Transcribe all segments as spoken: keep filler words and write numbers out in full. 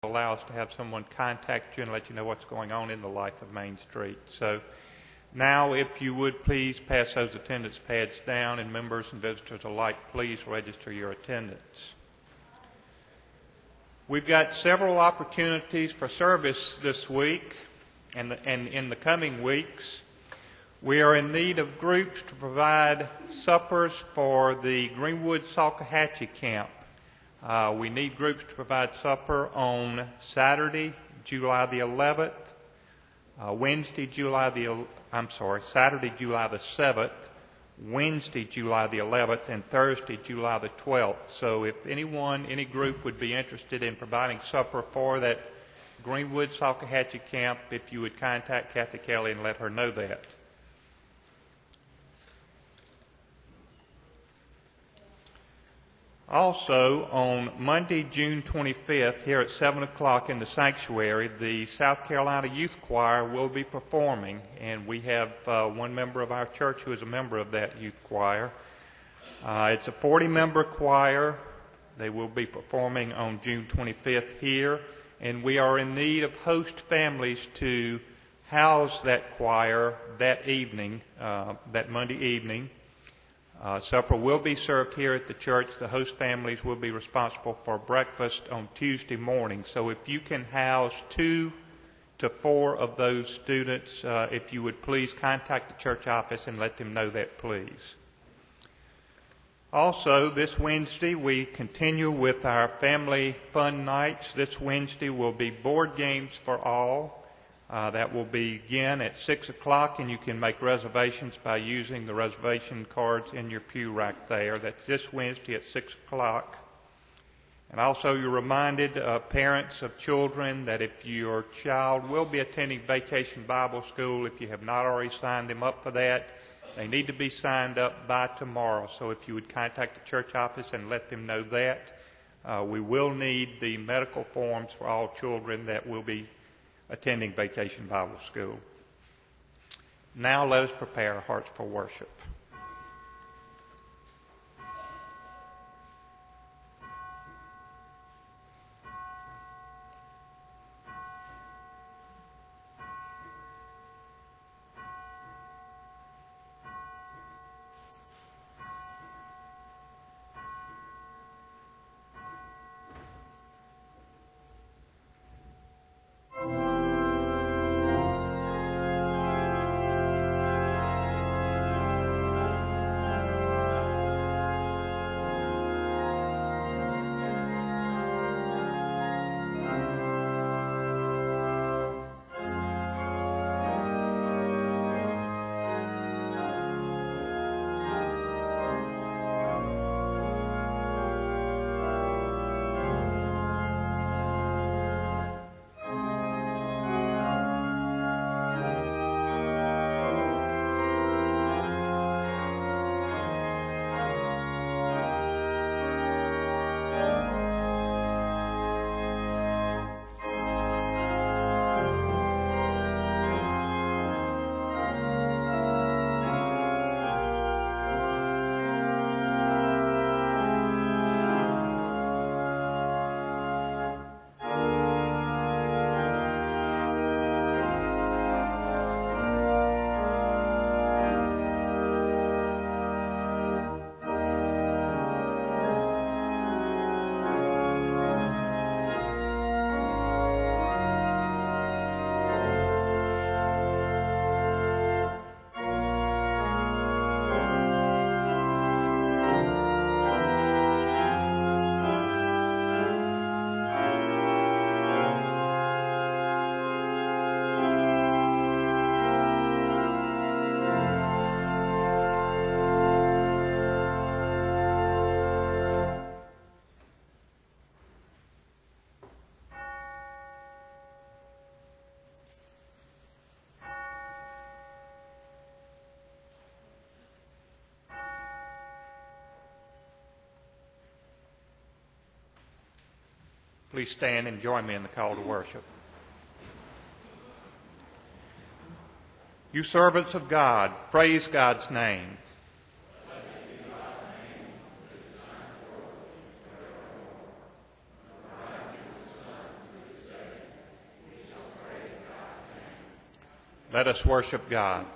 allow us to have someone contact you and let you know what's going on in the life of Main Street. So now, if you would please pass those attendance pads down, and members and visitors alike, please register your attendance. We've got several opportunities for service this week and, the, and in the coming weeks. We are in need of groups to provide suppers for the Greenwood Salkehatchie camp. Uh, we need groups to provide supper on Saturday, July the eleventh, uh, Wednesday, July the I'm sorry, Saturday, July the seventh, Wednesday, July the eleventh, and Thursday, July the twelfth. So if anyone, any group would be interested in providing supper for that Greenwood Salkehatchie camp, if you would contact Kathy Kelly and let her know that. Also, on Monday, June twenty-fifth, here at seven o'clock in the sanctuary, the South Carolina Youth Choir will be performing, and we have uh, one member of our church who is a member of that youth choir. Uh, it's a forty-member choir. They will be performing on June twenty-fifth here, and we are in need of host families to house that choir that evening, uh, that Monday evening. Uh, supper will be served here at the church. The host families will be responsible for breakfast on Tuesday morning. So if you can house two to four of those students, uh, if you would please contact the church office and let them know that, please. Also, this Wednesday, we continue with our family fun nights. This Wednesday will be board games for all. Uh, that will begin at six o'clock, and you can make reservations by using the reservation cards in your pew rack there. That's this Wednesday at six o'clock. And also, you're reminded, uh, parents of children, that if your child will be attending Vacation Bible School, if you have not already signed them up for that, they need to be signed up by tomorrow. So if you would contact the church office and let them know that. Uh, we will need the medical forms for all children that will be attending Vacation Bible School. Now let us prepare our hearts for worship. Please stand and join me in the call to worship. You servants of God, praise God's name. Let us worship God.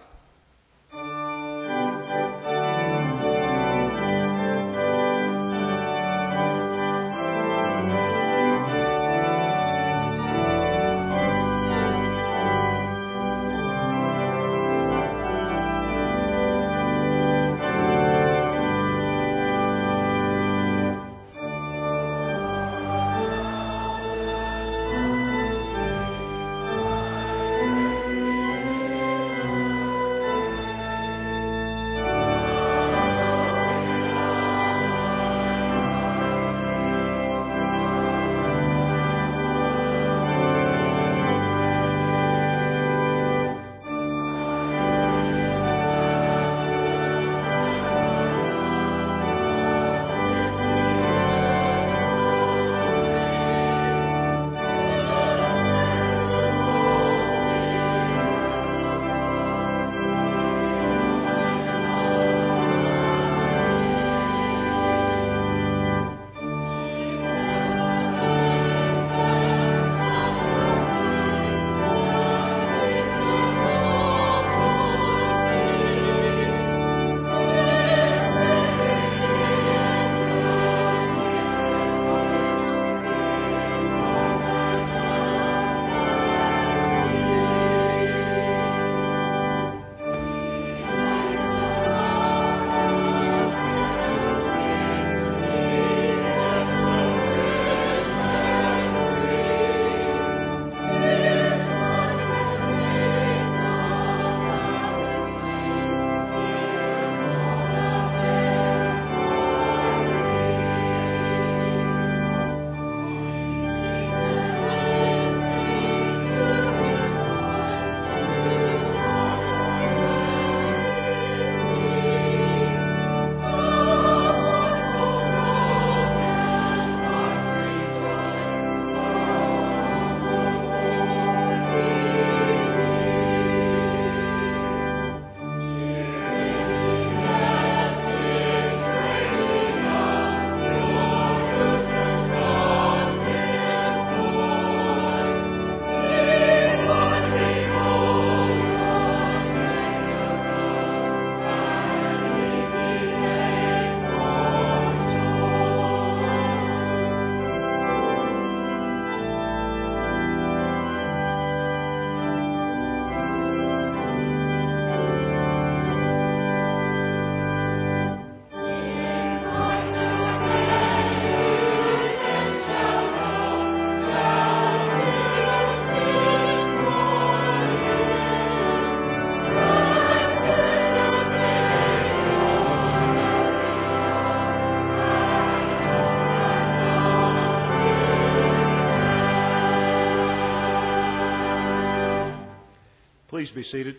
Please be seated.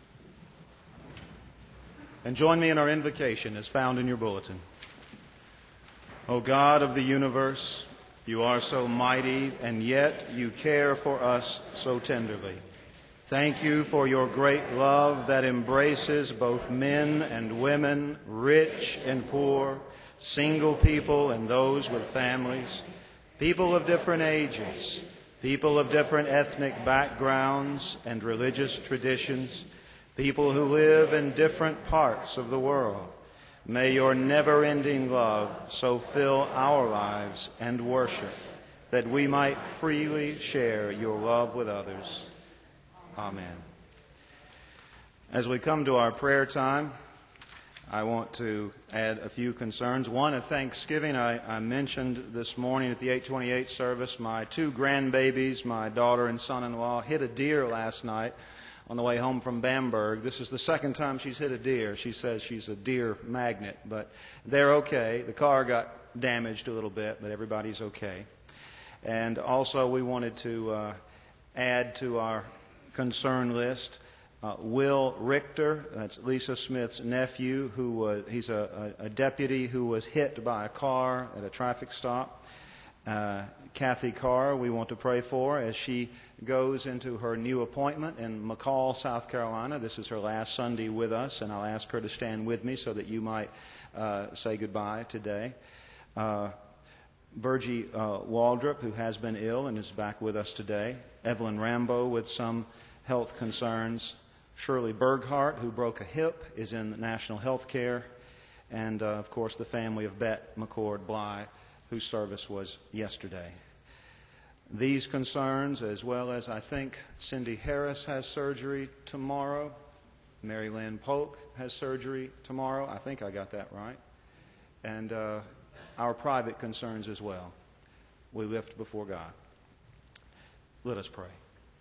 And join me in our invocation as found in your bulletin. O God of the universe, you are so mighty, and yet you care for us so tenderly. Thank you for your great love that embraces both men and women, rich and poor, single people and those with families, people of different ages, people of different ethnic backgrounds and religious traditions, people who live in different parts of the world. May your never-ending love so fill our lives and worship that we might freely share your love with others. Amen. As we come to our prayer time, I want to add a few concerns. One, at Thanksgiving, I, I mentioned this morning at the eight twenty-eight service, my two grandbabies, my daughter and son-in-law, hit a deer last night on the way home from Bamberg. This is the second time she's hit a deer. She says she's a deer magnet, but they're okay. The car got damaged a little bit, but everybody's okay. And also we wanted to uh, add to our concern list Uh, Will Richter, that's Lisa Smith's nephew, who was, he's a, a, a deputy who was hit by a car at a traffic stop. Uh, Kathy Carr, we want to pray for as she goes into her new appointment in McCall, South Carolina. This is her last Sunday with us, and I'll ask her to stand with me so that you might uh, say goodbye today. Uh, Virgie uh, Waldrop, who has been ill and is back with us today. Evelyn Rambo with some health concerns. Shirley Berghart, who broke a hip, is in national health care. And, uh, of course, the family of Bet McCord Bly, whose service was yesterday. These concerns, as well as I think Cindy Harris has surgery tomorrow. Mary Lynn Polk has surgery tomorrow. I think I got that right. And uh, our private concerns as well, we lift before God. Let us pray.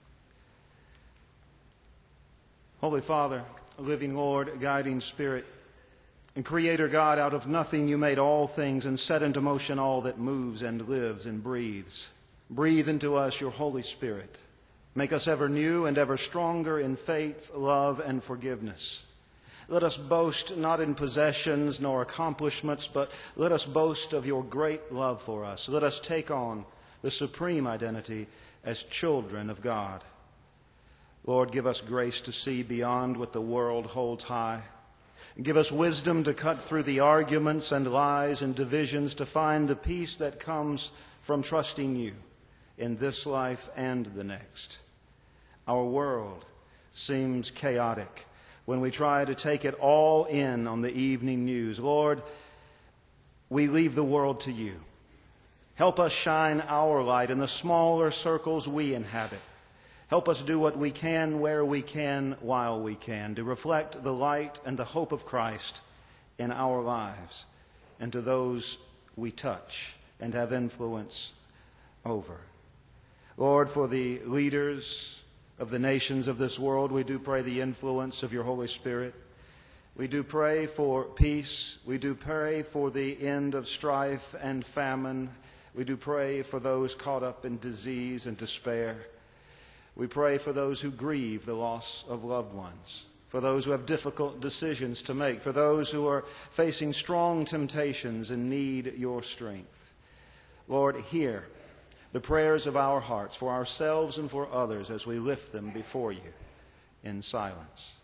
Holy Father, living Lord, guiding Spirit, and Creator God, out of nothing you made all things and set into motion all that moves and lives and breathes. Breathe into us your Holy Spirit. Make us ever new and ever stronger in faith, love, and forgiveness. Let us boast not in possessions nor accomplishments, but let us boast of your great love for us. Let us take on the supreme identity as children of God. Lord, give us grace to see beyond what the world holds high. Give us wisdom to cut through the arguments and lies and divisions to find the peace that comes from trusting you in this life and the next. Our world seems chaotic when we try to take it all in on the evening news. Lord, we leave the world to you. Help us shine our light in the smaller circles we inhabit. Help us do what we can, where we can, while we can, to reflect the light and the hope of Christ in our lives and to those we touch and have influence over. Lord, for the leaders of the nations of this world, we do pray the influence of your Holy Spirit. We do pray for peace. We do pray for the end of strife and famine. We do pray for those caught up in disease and despair. We pray for those who grieve the loss of loved ones, for those who have difficult decisions to make, for those who are facing strong temptations and need your strength. Lord, hear the prayers of our hearts for ourselves and for others as we lift them before you in silence.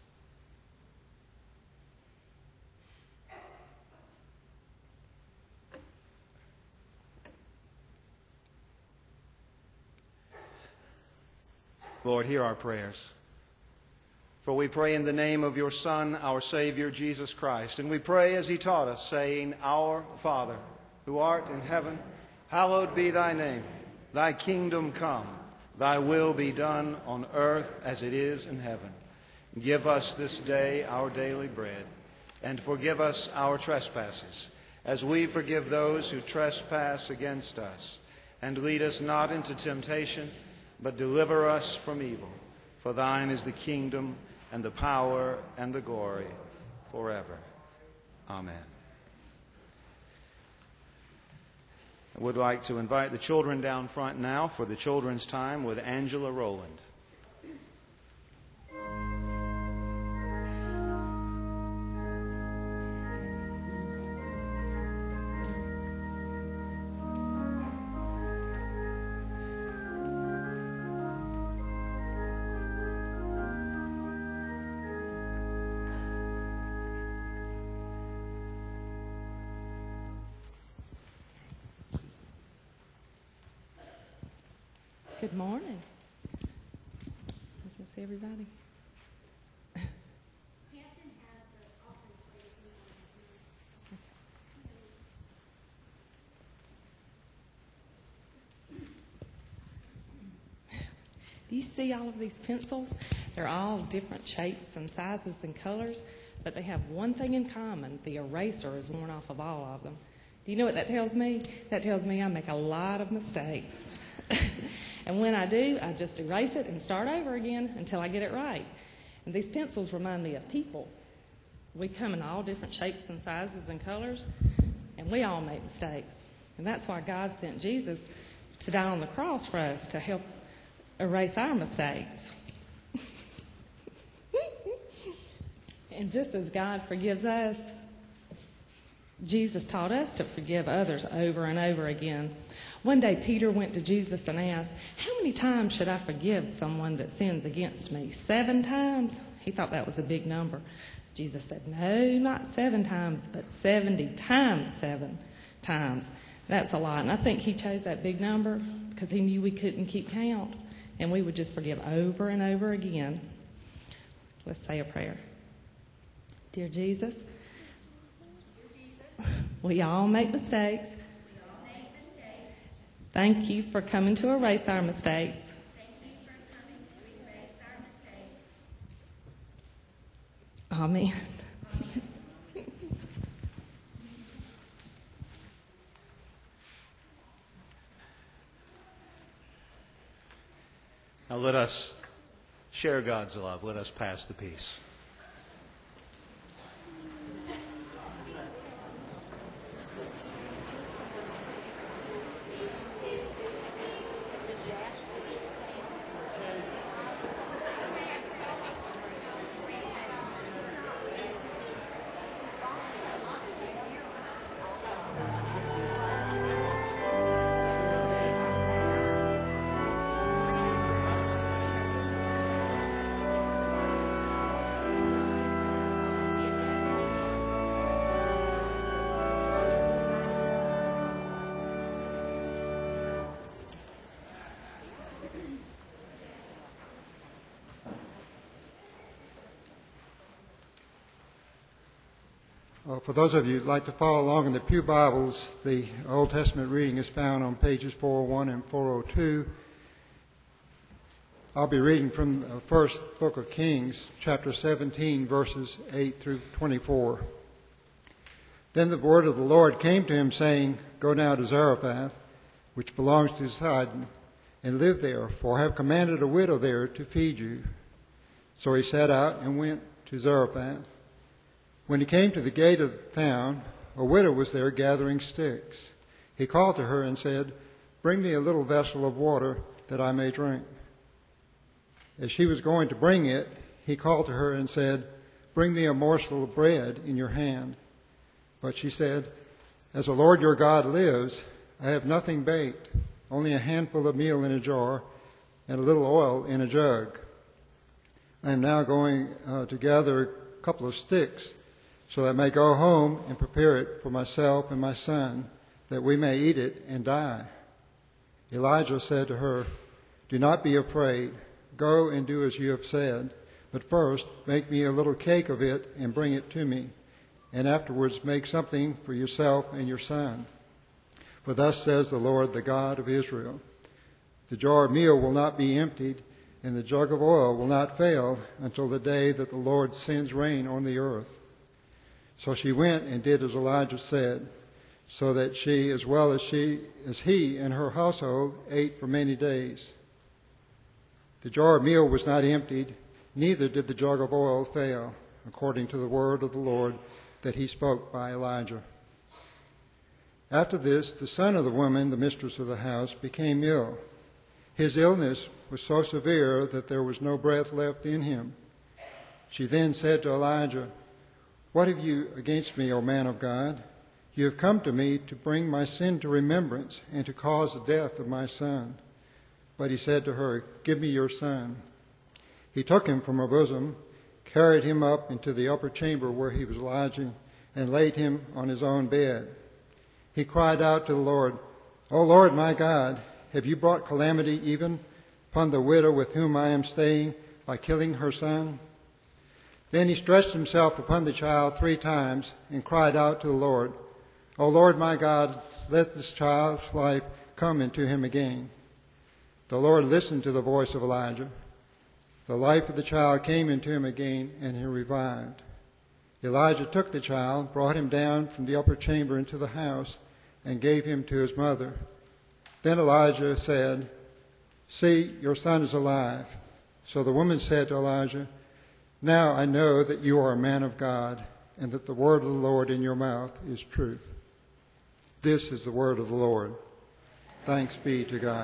Lord, hear our prayers. For we pray in the name of your Son, our Savior, Jesus Christ. And we pray as he taught us, saying, Our Father, who art in heaven, hallowed be thy name. Thy kingdom come. Thy will be done on earth as it is in heaven. Give us this day our daily bread, and forgive us our trespasses, as we forgive those who trespass against us. And lead us not into temptation, but deliver us from evil. For thine is the kingdom and the power and the glory forever. Amen. I would like to invite the children down front now for the children's time with Angela Rowland. Good morning. Nice to see everybody. Do you see all of these pencils? They're all different shapes and sizes and colors, but they have one thing in common. The eraser is worn off of all of them. Do you know what that tells me? That tells me I make a lot of mistakes. And when I do, I just erase it and start over again until I get it right. And these pencils remind me of people. We come in all different shapes and sizes and colors, and we all make mistakes. And that's why God sent Jesus to die on the cross for us, to help erase our mistakes. And just as God forgives us, Jesus taught us to forgive others over and over again. One day, Peter went to Jesus and asked, how many times should I forgive someone that sins against me? Seven times? He thought that was a big number. Jesus said, no, not seven times, but seventy times seven times. That's a lot. And I think he chose that big number because he knew we couldn't keep count, and we would just forgive over and over again. Let's say a prayer. Dear Jesus, we all make mistakes. Thank you for coming to erase our mistakes. Amen. Now let us share God's love. Let us pass the peace. Uh, for those of you who'd like to follow along in the Pew Bibles, the Old Testament reading is found on pages four oh one and four oh two. I'll be reading from the first book of Kings, chapter seventeen, verses eight through twenty-four. Then the word of the Lord came to him, saying, Go now to Zarephath, which belongs to Sidon, and live there, for I have commanded a widow there to feed you. So he set out and went to Zarephath. When he came to the gate of the town, a widow was there gathering sticks. He called to her and said, Bring me a little vessel of water that I may drink. As she was going to bring it, he called to her and said, Bring me a morsel of bread in your hand. But she said, As the Lord your God lives, I have nothing baked, only a handful of meal in a jar and a little oil in a jug. I am now going uh, to gather a couple of sticks, so that I may go home and prepare it for myself and my son, that we may eat it and die. Elijah said to her, Do not be afraid. Go and do as you have said. But first, make me a little cake of it and bring it to me. And afterwards, make something for yourself and your son. For thus says the Lord, the God of Israel, The jar of meal will not be emptied, and the jug of oil will not fail until the day that the Lord sends rain on the earth. So she went and did as Elijah said, so that she, as well as she, as he and her household, ate for many days. The jar of meal was not emptied, neither did the jug of oil fail, according to the word of the Lord that he spoke by Elijah. After this, the son of the woman, the mistress of the house, became ill. His illness was so severe that there was no breath left in him. She then said to Elijah, What have you against me, O man of God? You have come to me to bring my sin to remembrance and to cause the death of my son. But he said to her, Give me your son. He took him from her bosom, carried him up into the upper chamber where he was lodging, and laid him on his own bed. He cried out to the Lord, O Lord my God, have you brought calamity even upon the widow with whom I am staying by killing her son? Then he stretched himself upon the child three times and cried out to the Lord, O Lord my God, let this child's life come into him again. The Lord listened to the voice of Elijah. The life of the child came into him again, and he revived. Elijah took the child, brought him down from the upper chamber into the house, and gave him to his mother. Then Elijah said, See, your son is alive. So the woman said to Elijah, Now I know that you are a man of God, and that the word of the Lord in your mouth is truth. This is the word of the Lord. Thanks be to God.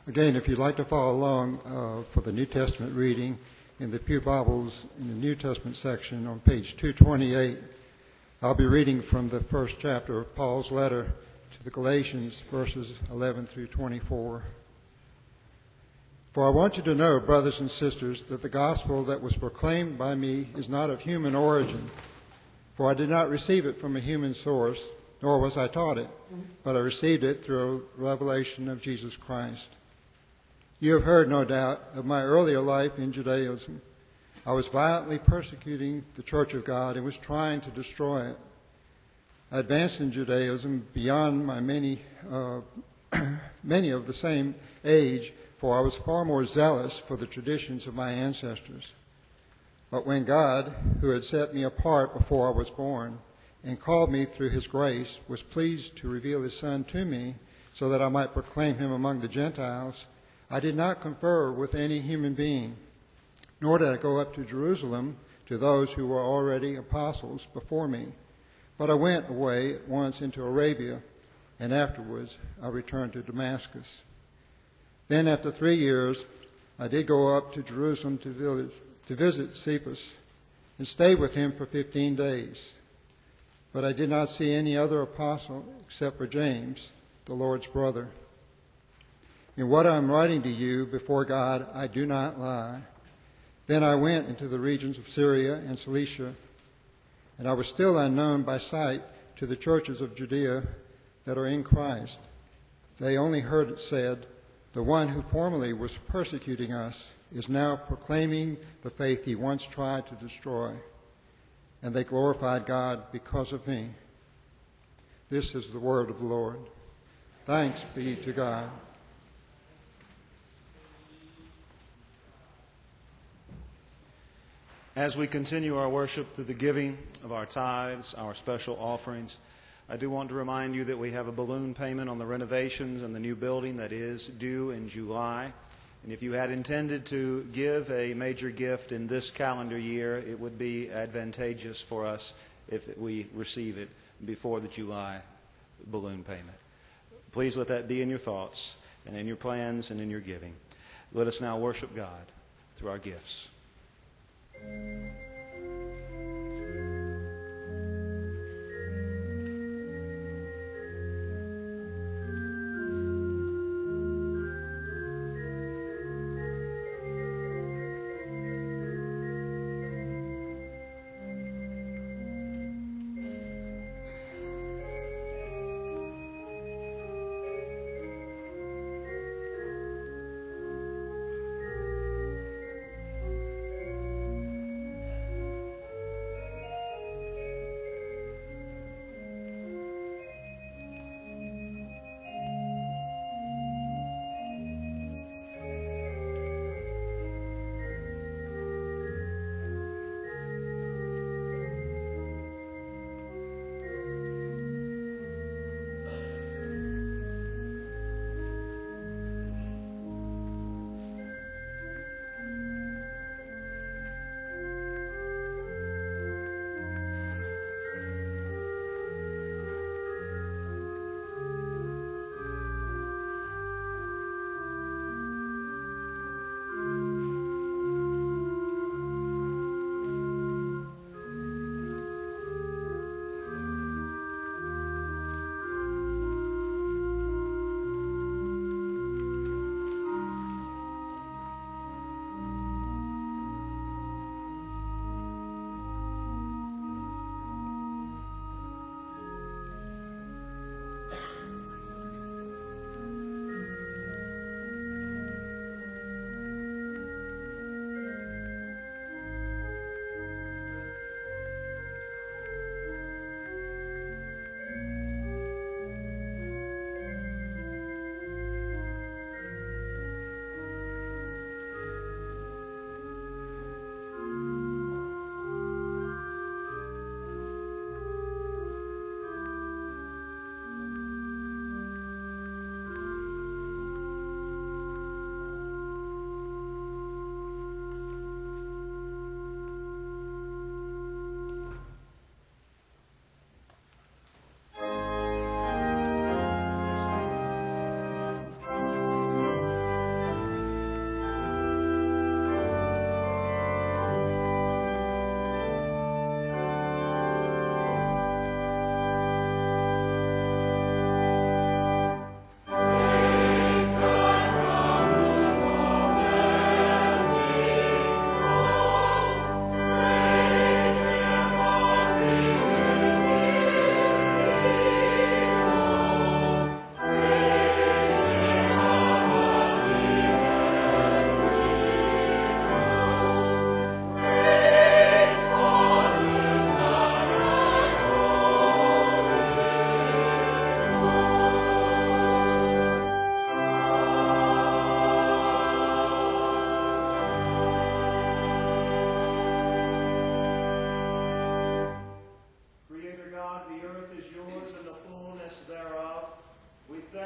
Again, if you'd like to follow along uh, for the New Testament reading in the Pew Bibles in the New Testament section on page two twenty-eight, I'll be reading from the first chapter of Paul's letter to the Galatians, verses eleven through twenty-four. For I want you to know, brothers and sisters, that the gospel that was proclaimed by me is not of human origin. For I did not receive it from a human source, nor was I taught it, but I received it through a revelation of Jesus Christ. You have heard, no doubt, of my earlier life in Judaism. I was violently persecuting the Church of God and was trying to destroy it. I advanced in Judaism beyond my many, uh, many of the same age, for I was far more zealous for the traditions of my ancestors. But when God, who had set me apart before I was born and called me through his grace, was pleased to reveal his Son to me so that I might proclaim him among the Gentiles, I did not confer with any human being, nor did I go up to Jerusalem to those who were already apostles before me. But I went away at once into Arabia, and afterwards I returned to Damascus. Then after three years, I did go up to Jerusalem to visit, to visit Cephas and stay with him for fifteen days. But I did not see any other apostle except for James, the Lord's brother. In what I am writing to you before God, I do not lie. Then I went into the regions of Syria and Cilicia, and I was still unknown by sight to the churches of Judea that are in Christ. They only heard it said, the one who formerly was persecuting us is now proclaiming the faith he once tried to destroy. And they glorified God because of me. This is the word of the Lord. Thanks be to God. As we continue our worship through the giving of our tithes, our special offerings, I do want to remind you that we have a balloon payment on the renovations and the new building that is due in July. And if you had intended to give a major gift in this calendar year, it would be advantageous for us if we receive it before the July balloon payment. Please let that be in your thoughts and in your plans and in your giving. Let us now worship God through our gifts.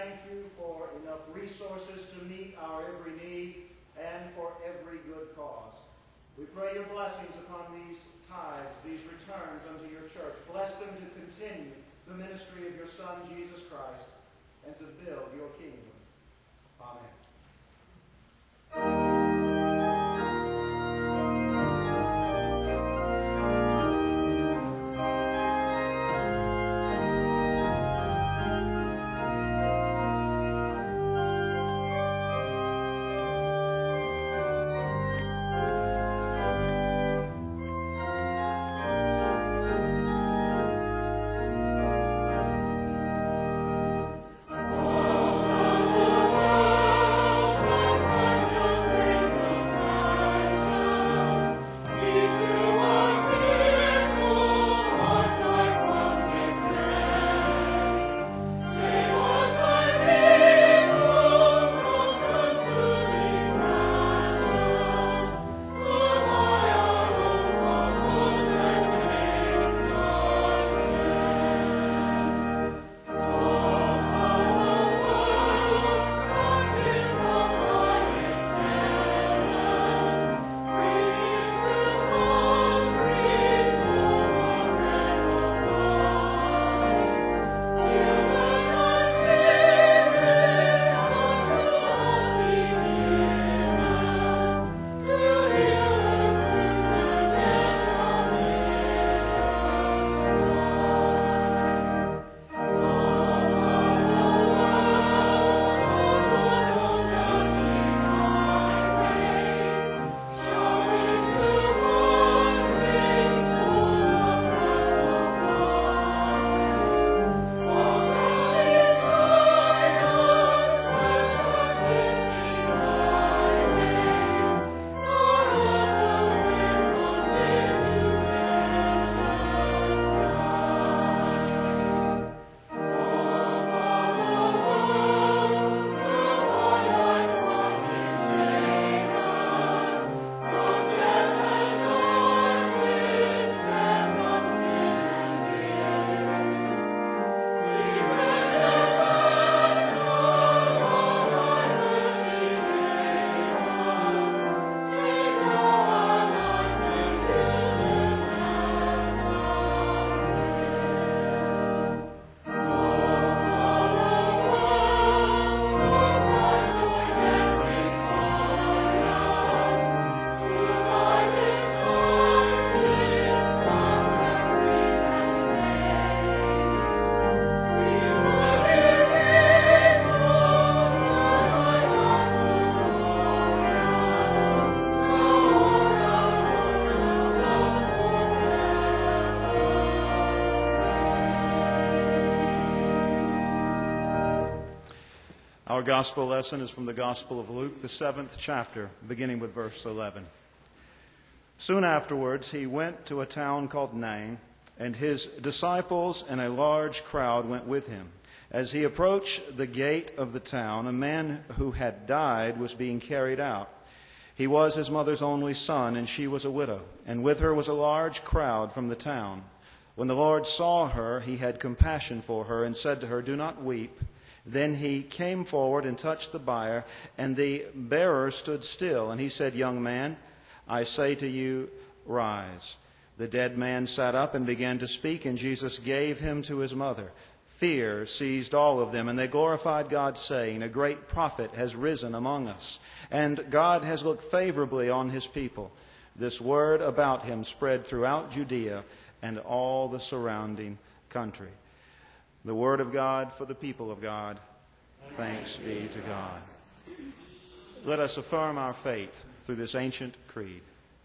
thank you for enough resources to meet our every need and for every good cause. We pray your blessings upon these tithes, these returns unto your church. Bless them to continue the ministry of your Son, Jesus Christ, and to build your kingdom. Amen. Our gospel lesson is from the Gospel of Luke, the seventh chapter, beginning with verse eleven. Soon afterwards, he went to a town called Nain, and his disciples and a large crowd went with him. As he approached the gate of the town, a man who had died was being carried out. He was his mother's only son, and she was a widow, and with her was a large crowd from the town. When the Lord saw her, he had compassion for her and said to her, "Do not weep." Then he came forward and touched the bier, and the bearer stood still. And he said, "Young man, I say to you, rise." The dead man sat up and began to speak, and Jesus gave him to his mother. Fear seized all of them, and they glorified God, saying, "A great prophet has risen among us, and God has looked favorably on his people." This word about him spread throughout Judea and all the surrounding country. The word of God for the people of God. Thanks be to God. Let us affirm our faith through this ancient creed.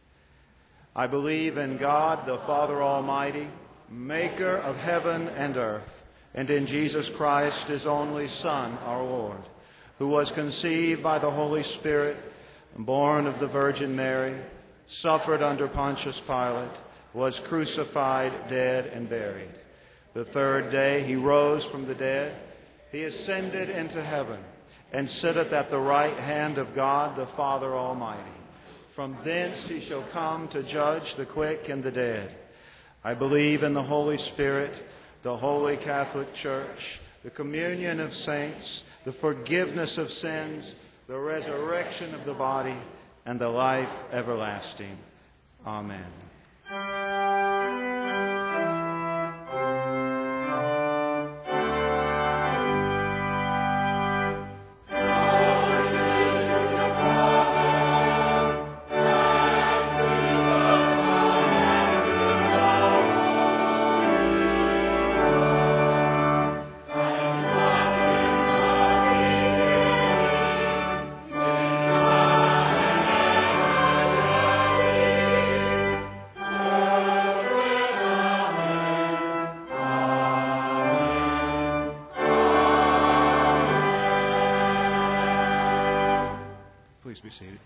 I believe in God, the Father Almighty, maker of heaven and earth, and in Jesus Christ, his only Son, our Lord, who was conceived by the Holy Spirit, born of the Virgin Mary, suffered under Pontius Pilate, was crucified, dead, and buried. The third day he rose from the dead. He ascended into heaven and sitteth at the right hand of God the Father Almighty. From thence he shall come to judge the quick and the dead. I believe in the Holy Spirit, the Holy Catholic Church, the communion of saints, the forgiveness of sins, the resurrection of the body, and the life everlasting. Amen. Please be seated.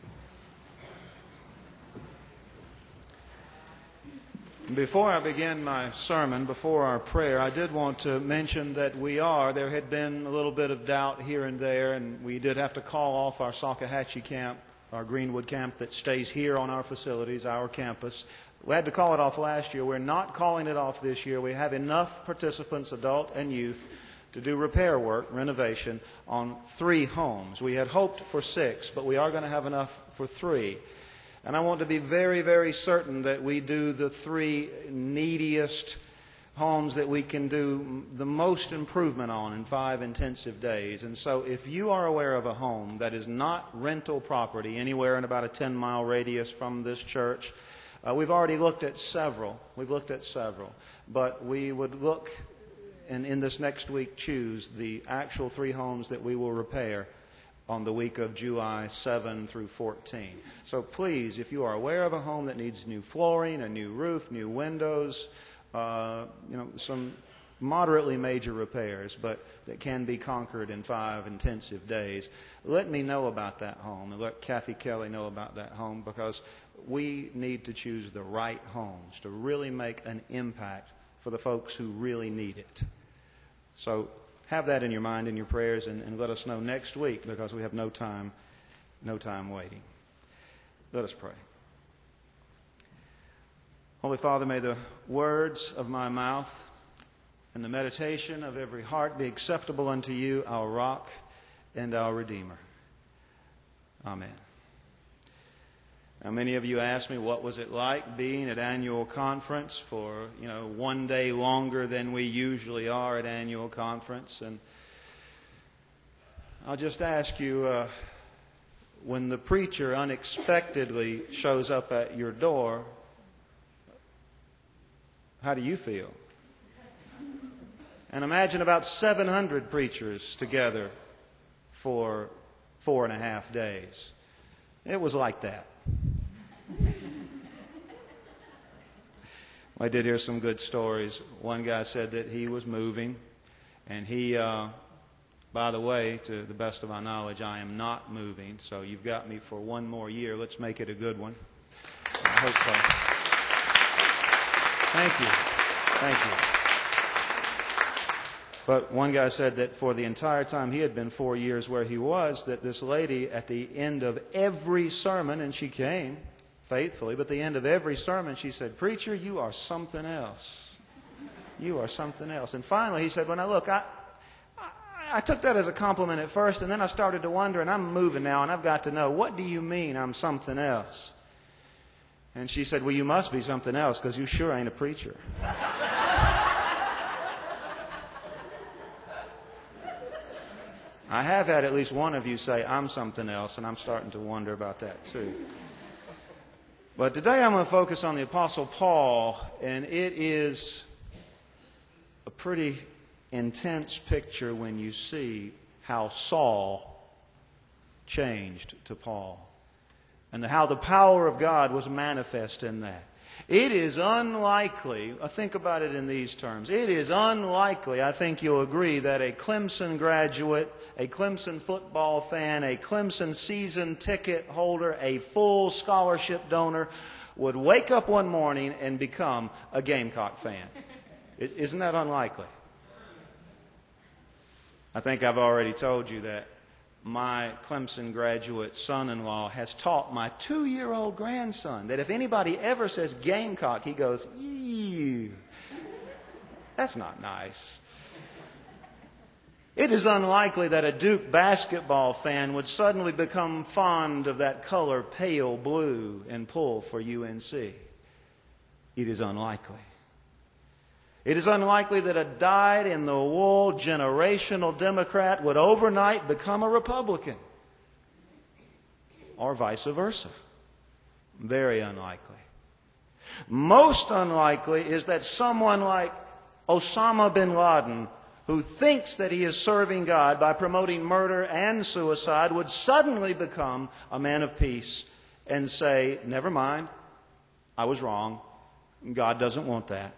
Before I begin my sermon, before our prayer, I did want to mention that we are, there had been a little bit of doubt here and there, and we did have to call off our Salkehatchie camp, our Greenwood camp that stays here on our facilities, our campus. We had to call it off last year. We're not calling it off this year. We have enough participants, adult and youth, to do repair work, renovation, on three homes. We had hoped for six, but we are going to have enough for three. And I want to be very, very certain that we do the three neediest homes that we can do the most improvement on in five intensive days. And so if you are aware of a home that is not rental property anywhere in about a ten-mile radius from this church, uh, we've already looked at several. We've looked at several. But we would look and in this next week choose the actual three homes that we will repair on the week of July seventh through fourteenth. So please, if you are aware of a home that needs new flooring, a new roof, new windows, uh, you know, some moderately major repairs, but that can be conquered in five intensive days, let me know about that home and let Kathy Kelly know about that home, because we need to choose the right homes to really make an impact for the folks who really need it. So have that in your mind, in your prayers, and, and let us know next week, because we have no time, no time waiting. Let us pray. Holy Father, may the words of my mouth and the meditation of every heart be acceptable unto you, our rock and our Redeemer. Amen. Now, many of you asked me, what was it like being at annual conference for, you know, one day longer than we usually are at annual conference? And I'll just ask you, uh, when the preacher unexpectedly shows up at your door, how do you feel? And imagine about seven hundred preachers together for four and a half days. It was like that. I did hear some good stories. One guy said that he was moving, and he, uh, by the way, to the best of my knowledge, I am not moving, so you've got me for one more year. Let's make it a good one. I hope so. Thank you. Thank you. But one guy said that for the entire time he had been four years where he was, that this lady at the end of every sermon, and she came faithfully, but at the end of every sermon she said, "Preacher, you are something else. You are something else." And finally he said, "Well, now look, I, I, I took that as a compliment at first, and then I started to wonder, and I'm moving now, and I've got to know, what do you mean I'm something else?" And she said, "Well, you must be something else, because you sure ain't a preacher." I have had at least one of you say, "I'm something else," and I'm starting to wonder about that too. But today I'm going to focus on the Apostle Paul, and it is a pretty intense picture when you see how Saul changed to Paul, and how the power of God was manifest in that. It is unlikely, I think about it in these terms, it is unlikely, I think you'll agree, that a Clemson graduate, a Clemson football fan, a Clemson season ticket holder, a full scholarship donor would wake up one morning and become a Gamecock fan. Isn't that unlikely? I think I've already told you that my Clemson graduate son-in-law has taught my two-year-old grandson that if anybody ever says Gamecock, he goes, "Ew, that's not nice." It is unlikely that a Duke basketball fan would suddenly become fond of that color pale blue and pull for U N C. It is unlikely. It is unlikely that a dyed-in-the-wool generational Democrat would overnight become a Republican, or vice versa. Very unlikely. Most unlikely is that someone like Osama bin Laden, who thinks that he is serving God by promoting murder and suicide, would suddenly become a man of peace and say, never mind, I was wrong. God doesn't want that.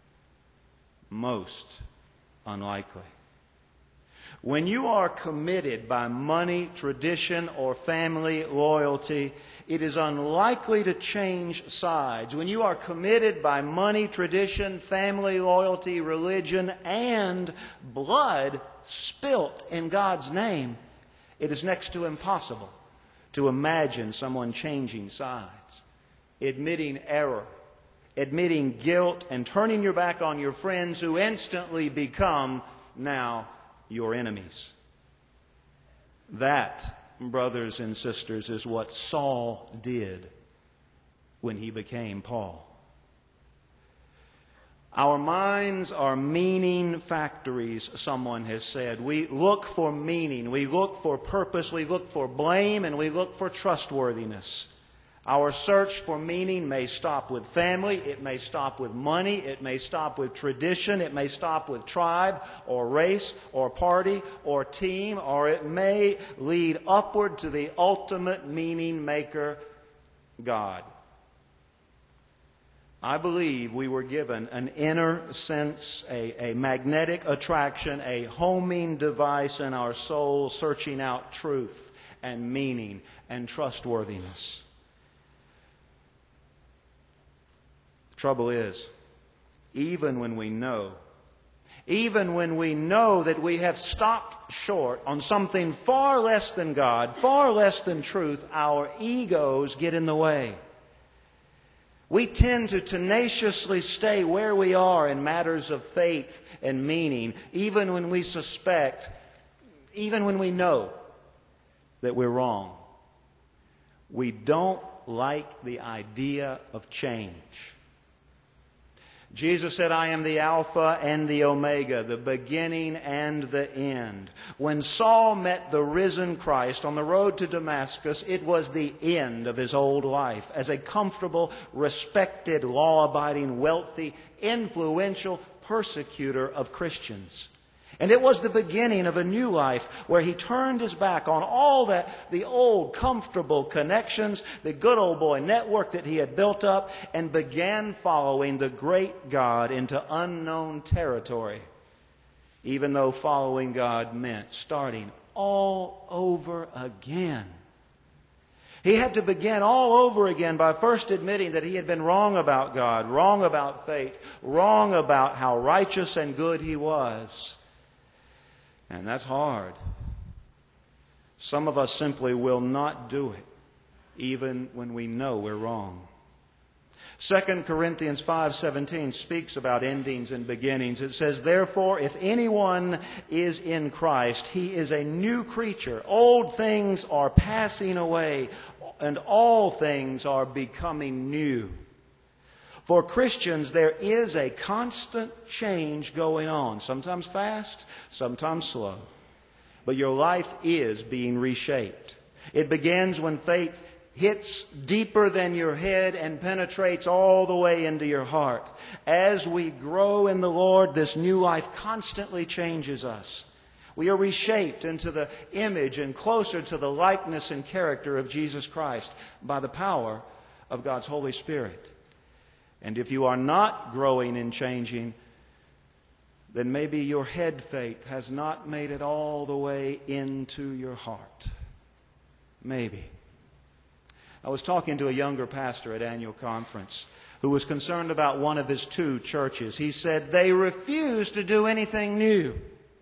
Most unlikely. When you are committed by money, tradition, or family loyalty, it is unlikely to change sides. When you are committed by money, tradition, family loyalty, religion, and blood spilt in God's name, it is next to impossible to imagine someone changing sides, admitting error, admitting guilt, and turning your back on your friends who instantly become now your enemies. That, brothers and sisters, is what Saul did when he became Paul. Our minds are meaning factories, someone has said. We look for meaning, we look for purpose, we look for blame, and we look for trustworthiness. Our search for meaning may stop with family, it may stop with money, it may stop with tradition, it may stop with tribe or race or party or team, or it may lead upward to the ultimate meaning maker, God. I believe we were given an inner sense, a, a magnetic attraction, a homing device in our soul, searching out truth and meaning and trustworthiness. Trouble is, even when we know, even when we know that we have stopped short on something far less than God, far less than truth, our egos get in the way. We tend to tenaciously stay where we are in matters of faith and meaning, even when we suspect, even when we know that we're wrong. We don't like the idea of change. Jesus said, I am the Alpha and the Omega, the beginning and the end. When Saul met the risen Christ on the road to Damascus, it was the end of his old life as a comfortable, respected, law-abiding, wealthy, influential persecutor of Christians. And it was the beginning of a new life where he turned his back on all that, the old comfortable connections, the good old boy network that he had built up, and began following the great God into unknown territory. Even though following God meant starting all over again. He had to begin all over again by first admitting that he had been wrong about God, wrong about faith, wrong about how righteous and good he was. And that's hard. Some of us simply will not do it, even when we know we're wrong. Second Corinthians five seventeen speaks about endings and beginnings. It says, therefore, if anyone is in Christ, he is a new creature. Old things are passing away, and all things are becoming new. For Christians, there is a constant change going on, sometimes fast, sometimes slow. But your life is being reshaped. It begins when faith hits deeper than your head and penetrates all the way into your heart. As we grow in the Lord, this new life constantly changes us. We are reshaped into the image and closer to the likeness and character of Jesus Christ by the power of God's Holy Spirit. And if you are not growing and changing, then maybe your head faith has not made it all the way into your heart. Maybe. I was talking to a younger pastor at annual conference who was concerned about one of his two churches. He said they refuse to do anything new.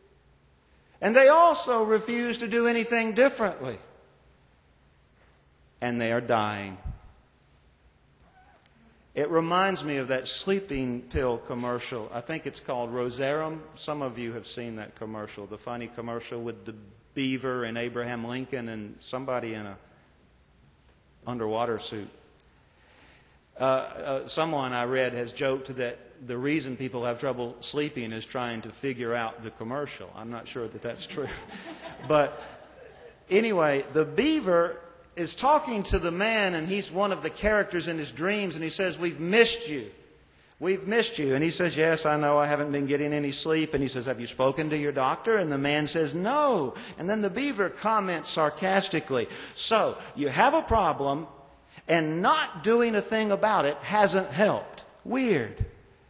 And they also refuse to do anything differently. And they are dying. It reminds me of that sleeping pill commercial. I think it's called Rosarum. Some of you have seen that commercial, the funny commercial with the beaver and Abraham Lincoln and somebody in a underwater suit. Uh, uh, someone I read has joked that the reason people have trouble sleeping is trying to figure out the commercial. I'm not sure that that's true. But anyway, the beaver is talking to the man, and he's one of the characters in his dreams, and he says, "We've missed you. We've missed you." And he says, "Yes, I know, I haven't been getting any sleep." And he says, "Have you spoken to your doctor?" And the man says, "No." And then the beaver comments sarcastically, "So, you have a problem, and not doing a thing about it hasn't helped. Weird."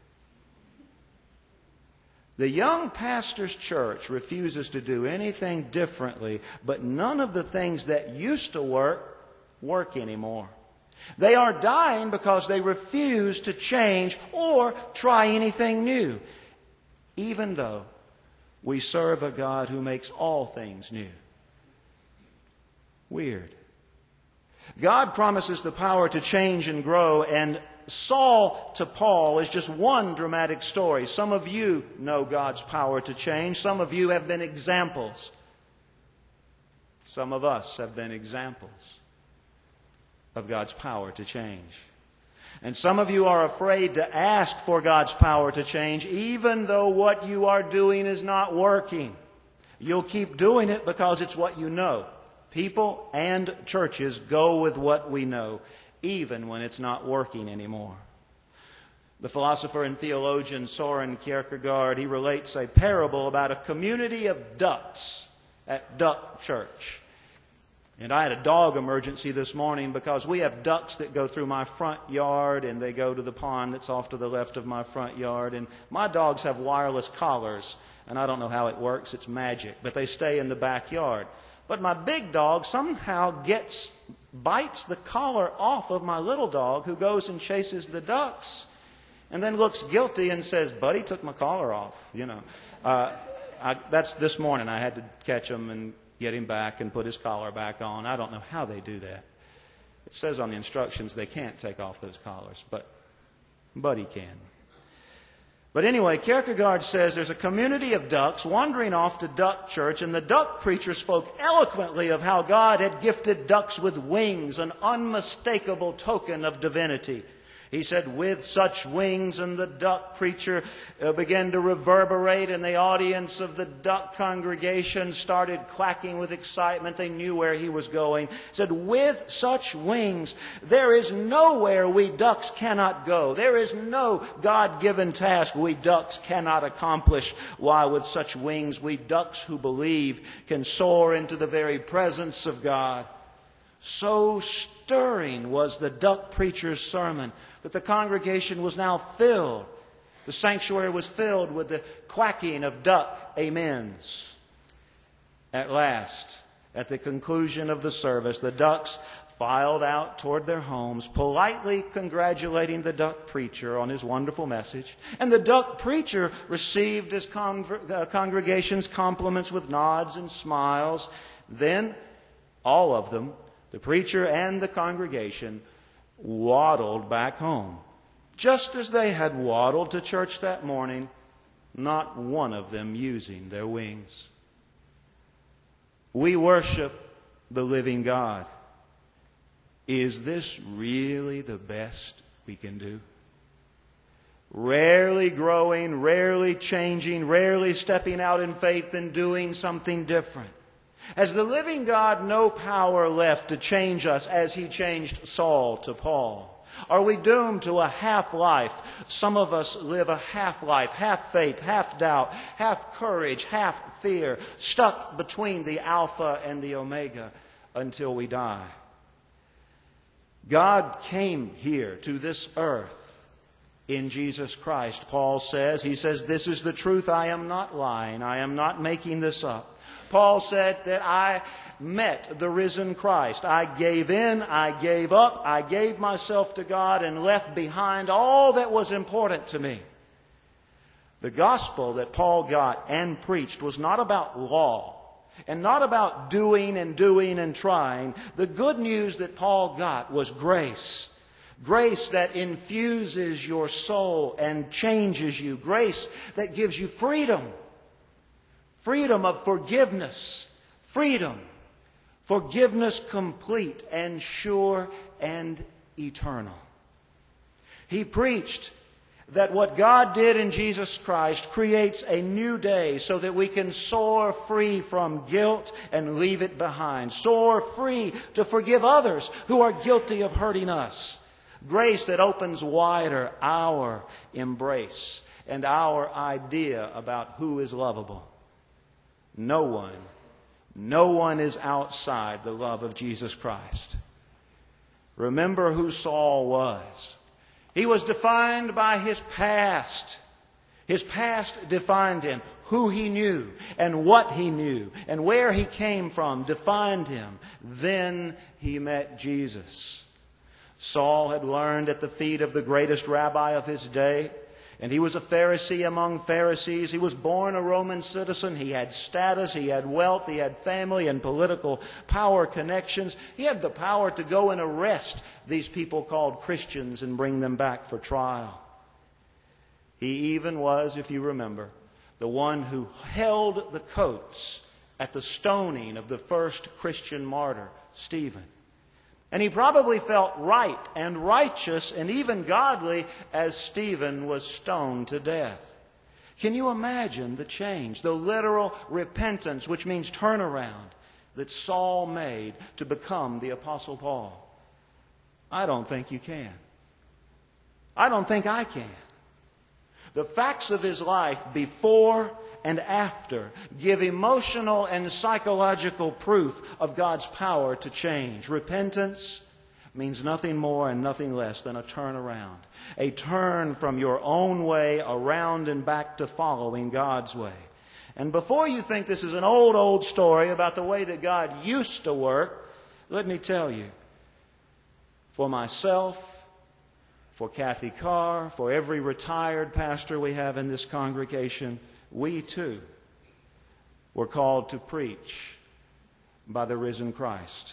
The young pastor's church refuses to do anything differently, but none of the things that used to work, work anymore. They are dying because they refuse to change or try anything new, even though we serve a God who makes all things new. Weird. God promises the power to change and grow, and Saul to Paul is just one dramatic story. Some of you know God's power to change. Some of you have been examples. Some of us have been examples of God's power to change. And some of you are afraid to ask for God's power to change, even though what you are doing is not working. You'll keep doing it because it's what you know. People and churches go with what we know, even when it's not working anymore. The philosopher and theologian Soren Kierkegaard, he relates a parable about a community of ducks at Duck Church. And I had a dog emergency this morning because we have ducks that go through my front yard and they go to the pond that's off to the left of my front yard. And my dogs have wireless collars, and I don't know how it works. It's magic, but they stay in the backyard. But my big dog somehow gets, bites the collar off of my little dog, who goes and chases the ducks and then looks guilty and says, "Buddy took my collar off." You know, uh, I, that's this morning. I had to catch him and get him back and put his collar back on. I don't know how they do that. It says on the instructions they can't take off those collars, but Buddy can. But anyway, Kierkegaard says there's a community of ducks wandering off to Duck Church, and the duck preacher spoke eloquently of how God had gifted ducks with wings, an unmistakable token of divinity. He said, "With such wings," and the duck preacher uh, began to reverberate, and the audience of the duck congregation started clacking with excitement. They knew where he was going. He said, "With such wings, there is nowhere we ducks cannot go. There is no God-given task we ducks cannot accomplish. Why, with such wings, we ducks who believe can soar into the very presence of God." So stirring was the duck preacher's sermon that the congregation was now filled. The sanctuary was filled with the quacking of duck amens. At last, at the conclusion of the service, the ducks filed out toward their homes, politely congratulating the duck preacher on his wonderful message. And the duck preacher received his conver- uh, congregation's compliments with nods and smiles. Then, all of them, the preacher and the congregation, waddled back home, just as they had waddled to church that morning, not one of them using their wings. We worship the living God. Is this really the best we can do? Rarely growing, rarely changing, rarely stepping out in faith and doing something different. Has the living God no power left to change us as he changed Saul to Paul? Are we doomed to a half-life? Some of us live a half-life, half faith, half doubt, half courage, half fear, stuck between the Alpha and the Omega until we die. God came here to this earth in Jesus Christ, Paul says. He says, "This is the truth. I am not lying. I am not making this up." Paul said that I met the risen Christ. I gave in, I gave up, I gave myself to God and left behind all that was important to me. The gospel that Paul got and preached was not about law and not about doing and doing and trying. The good news that Paul got was grace. Grace that infuses your soul and changes you. Grace that gives you freedom. Freedom of forgiveness. Freedom. Forgiveness complete and sure and eternal. He preached that what God did in Jesus Christ creates a new day so that we can soar free from guilt and leave it behind. Soar free to forgive others who are guilty of hurting us. Grace that opens wider our embrace and our idea about who is lovable. No one, no one is outside the love of Jesus Christ. Remember who Saul was. He was defined by his past. His past defined him. Who he knew and what he knew and where he came from defined him. Then he met Jesus. Saul had learned at the feet of the greatest rabbi of his day. And he was a Pharisee among Pharisees. He was born a Roman citizen. He had status, he had wealth, he had family and political power connections. He had the power to go and arrest these people called Christians and bring them back for trial. He even was, if you remember, the one who held the coats at the stoning of the first Christian martyr, Stephen. And he probably felt right and righteous and even godly as Stephen was stoned to death. Can you imagine the change, the literal repentance, which means turnaround, that Saul made to become the Apostle Paul? I don't think you can. I don't think I can. The facts of his life before and after give emotional and psychological proof of God's power to change. Repentance means nothing more and nothing less than a turnaround. A turn from your own way around and back to following God's way. And before you think this is an old, old story about the way that God used to work, let me tell you, for myself, for Kathy Carr, for every retired pastor we have in this congregation, we too were called to preach by the risen Christ.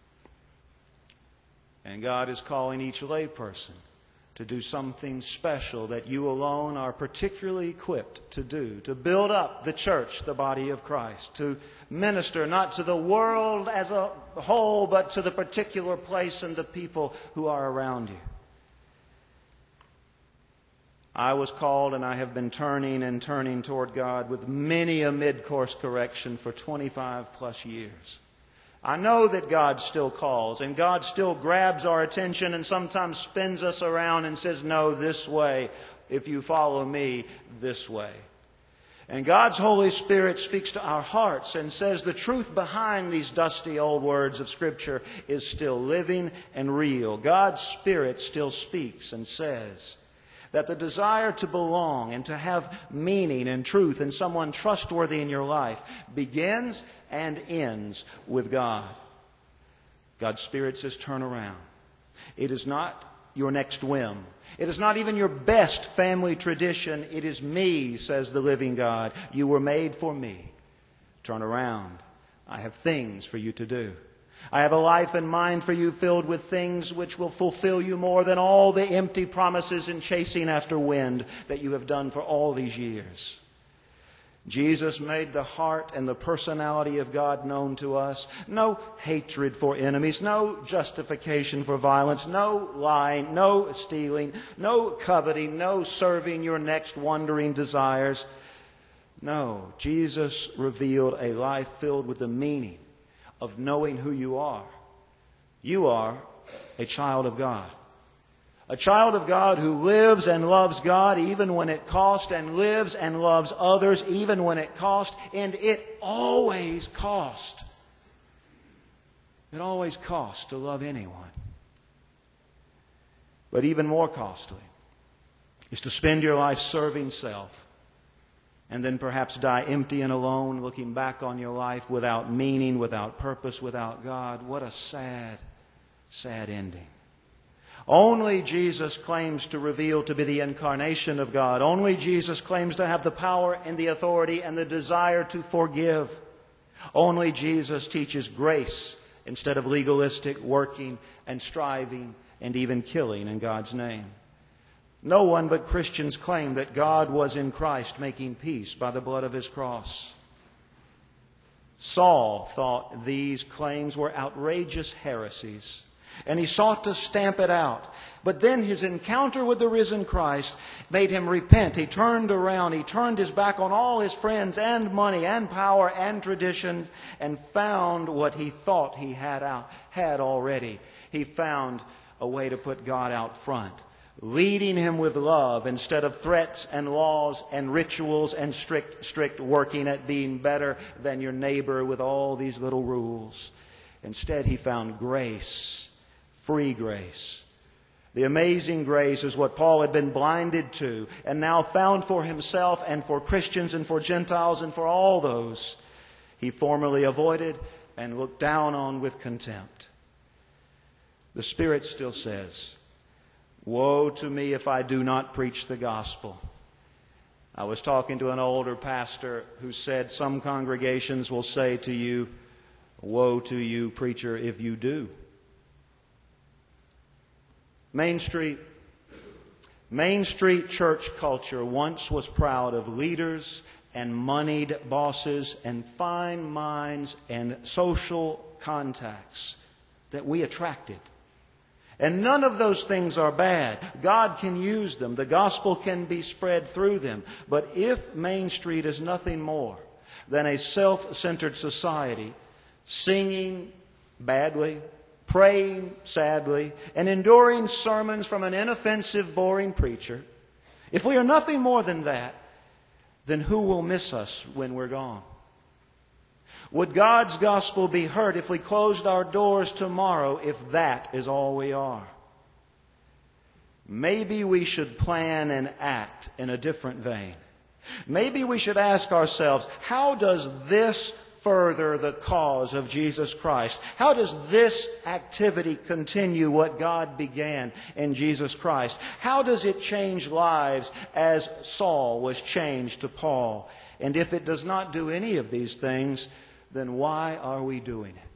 And God is calling each layperson to do something special that you alone are particularly equipped to do, to build up the church, the body of Christ, to minister not to the world as a whole, but to the particular place and the people who are around you. I was called, and I have been turning and turning toward God with many a mid-course correction for twenty-five plus years. I know that God still calls, and God still grabs our attention and sometimes spins us around and says, no, this way, if you follow me, this way. And God's Holy Spirit speaks to our hearts and says the truth behind these dusty old words of Scripture is still living and real. God's Spirit still speaks and says that the desire to belong and to have meaning and truth and someone trustworthy in your life begins and ends with God. God's Spirit says, turn around. It is not your next whim. It is not even your best family tradition. It is me, says the living God. You were made for me. Turn around. I have things for you to do. I have a life in mind for you filled with things which will fulfill you more than all the empty promises and chasing after wind that you have done for all these years. Jesus made the heart and the personality of God known to us. No hatred for enemies, no justification for violence, no lying, no stealing, no coveting, no serving your next wandering desires. No, Jesus revealed a life filled with the meaning of knowing who you are. You are a child of God. A child of God who lives and loves God even when it costs, and lives and loves others even when it costs. And it always costs. It always costs to love anyone. But even more costly is to spend your life serving self, and then perhaps die empty and alone, looking back on your life without meaning, without purpose, without God. What a sad, sad ending. Only Jesus claims to reveal to be the incarnation of God. Only Jesus claims to have the power and the authority and the desire to forgive. Only Jesus teaches grace instead of legalistic working and striving and even killing in God's name. No one but Christians claim that God was in Christ making peace by the blood of His cross. Saul thought these claims were outrageous heresies, and he sought to stamp it out. But then his encounter with the risen Christ made him repent. He turned around. He turned his back on all his friends and money and power and tradition and found what he thought he had out, had already. He found a way to put God out front, leading him with love instead of threats and laws and rituals and strict, strict working at being better than your neighbor with all these little rules. Instead, he found grace, free grace. The amazing grace is what Paul had been blinded to and now found for himself and for Christians and for Gentiles and for all those he formerly avoided and looked down on with contempt. The Spirit still says, "Woe to me if I do not preach the gospel." I was talking to an older pastor who said some congregations will say to you, "Woe to you, preacher, if you do." Main Street, Main Street church culture once was proud of leaders and moneyed bosses and fine minds and social contacts that we attracted. And none of those things are bad. God can use them. The gospel can be spread through them. But if Main Street is nothing more than a self-centered society, singing badly, praying sadly, and enduring sermons from an inoffensive, boring preacher, if we are nothing more than that, then who will miss us when we're gone? Would God's gospel be heard if we closed our doors tomorrow if that is all we are? Maybe we should plan and act in a different vein. Maybe we should ask ourselves, how does this further the cause of Jesus Christ? How does this activity continue what God began in Jesus Christ? How does it change lives as Saul was changed to Paul? And if it does not do any of these things, then why are we doing it?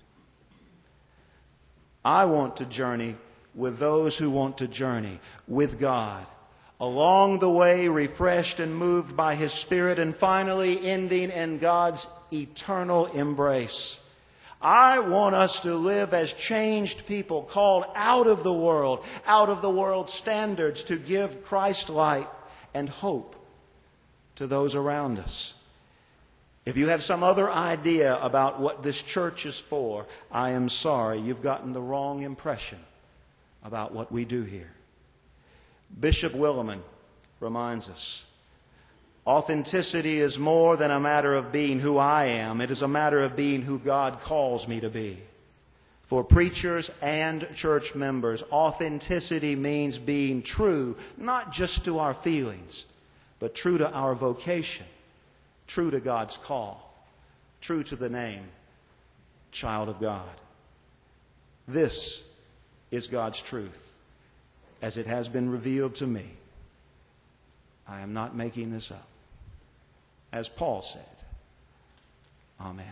I want to journey with those who want to journey with God, along the way refreshed and moved by His Spirit, and finally ending in God's eternal embrace. I want us to live as changed people called out of the world, out of the world's standards, to give Christ light and hope to those around us. If you have some other idea about what this church is for, I am sorry. You've gotten the wrong impression about what we do here. Bishop Willimon reminds us, authenticity is more than a matter of being who I am. It is a matter of being who God calls me to be. For preachers and church members, authenticity means being true, not just to our feelings, but true to our vocation, true to God's call, true to the name, child of God. This is God's truth, as it has been revealed to me. I am not making this up. As Paul said, Amen.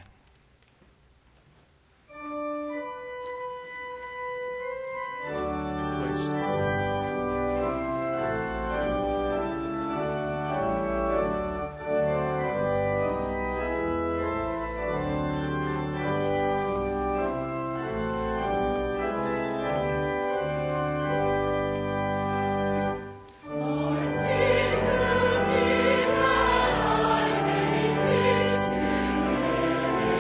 Thank you.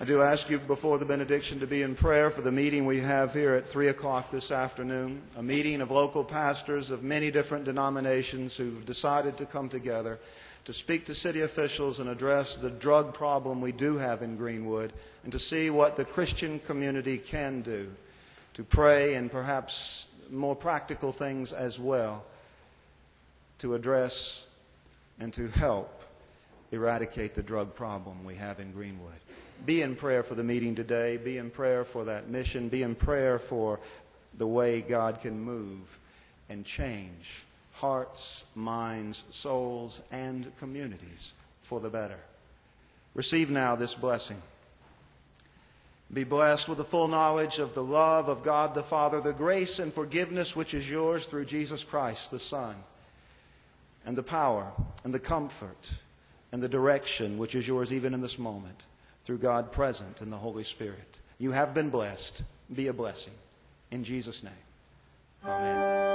do ask you before the benediction to be in prayer for the meeting we have here at three o'clock this afternoon, a meeting of local pastors of many different denominations who've decided to come together to speak to city officials and address the drug problem we do have in Greenwood, and to see what the Christian community can do to pray and perhaps more practical things as well to address and to help eradicate the drug problem we have in Greenwood. Be in prayer for the meeting today. Be in prayer for that mission. Be in prayer for the way God can move and change hearts, minds, souls, and communities for the better. Receive now this blessing. Be blessed with the full knowledge of the love of God the Father, the grace and forgiveness which is yours through Jesus Christ the Son, and the power and the comfort and the direction which is yours even in this moment through God present in the Holy Spirit. You have been blessed. Be a blessing. In Jesus' name, amen.